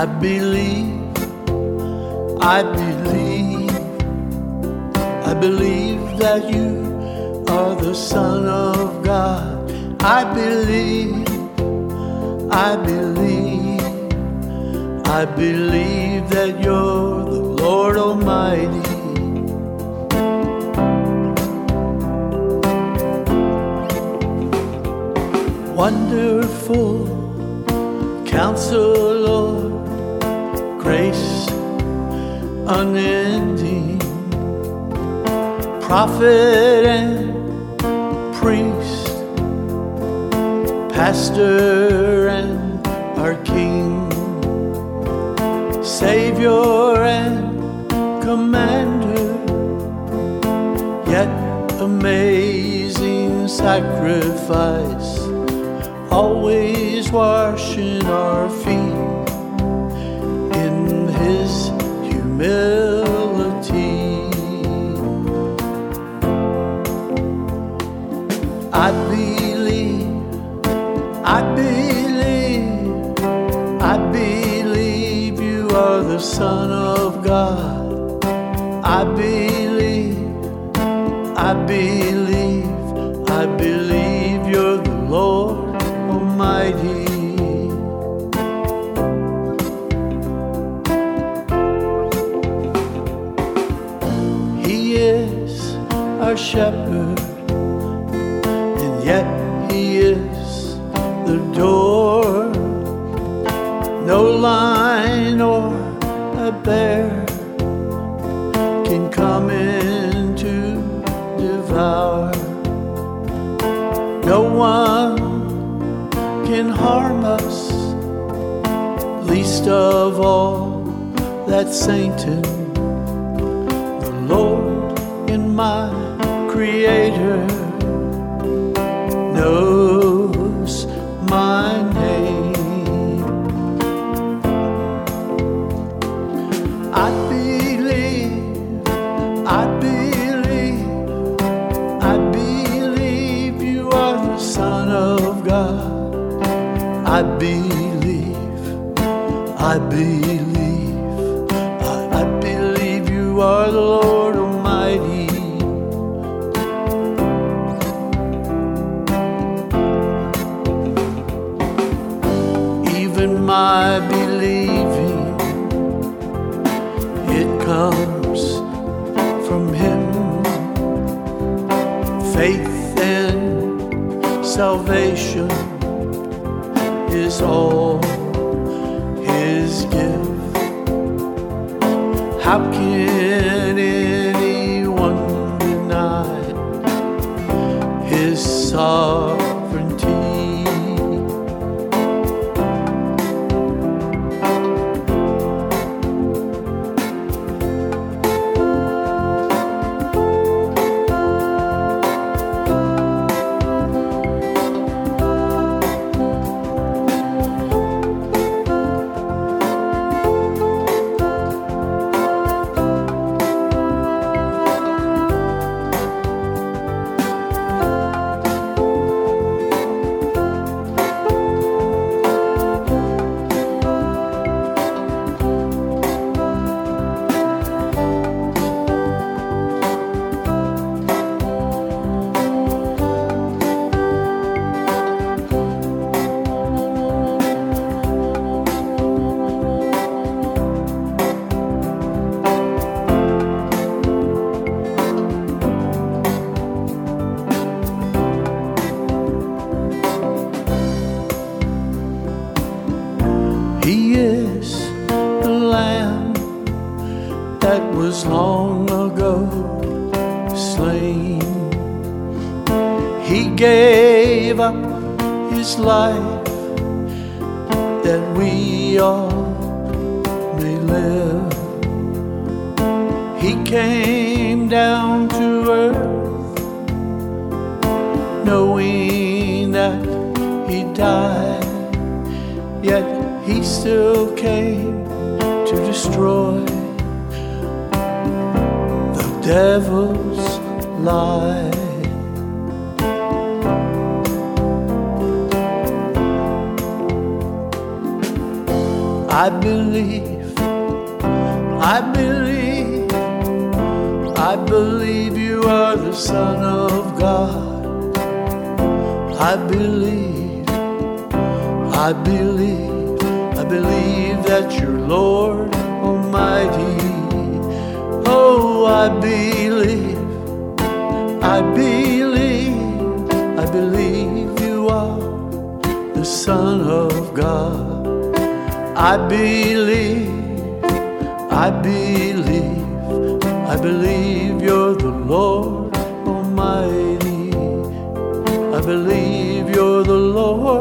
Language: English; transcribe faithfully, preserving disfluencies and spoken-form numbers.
believe, I believe, I believe that you are the Son of God. I believe, I believe, I believe that you're the Lord Almighty. Wonderful Counselor, grace unending, prophet and priest, pastor and our King, Savior and commander, yet amazing sacrifice, always washing our feet in His humility. I believe, I believe, I believe you are the Son of God. I believe, I believe, I believe you're the Lord Almighty. He is our shepherd, and yet He is the door. No lion or a bear can come in to devour. No one can harm us, least of all that Satan, the Lord and my Creator, knows my name. I believe, I believe, I believe you are the Son of God. I believe, I believe, I, I believe you are the Lord Almighty. Even my believing, it comes from Him. Faith and salvation is all His gift. How can anyone deny His sovereignty? He is the Lamb that was long ago slain. He gave up His life that we all may live. He came down to earth knowing that He died, yet He still came to destroy the devil's lie. I believe, I believe, I believe you are the Son of God. I believe, I believe, I believe that you're Lord Almighty. Oh, I believe, I believe, I believe you are the Son of God. I believe, I believe, I believe you're the Lord Almighty. I believe you're the Lord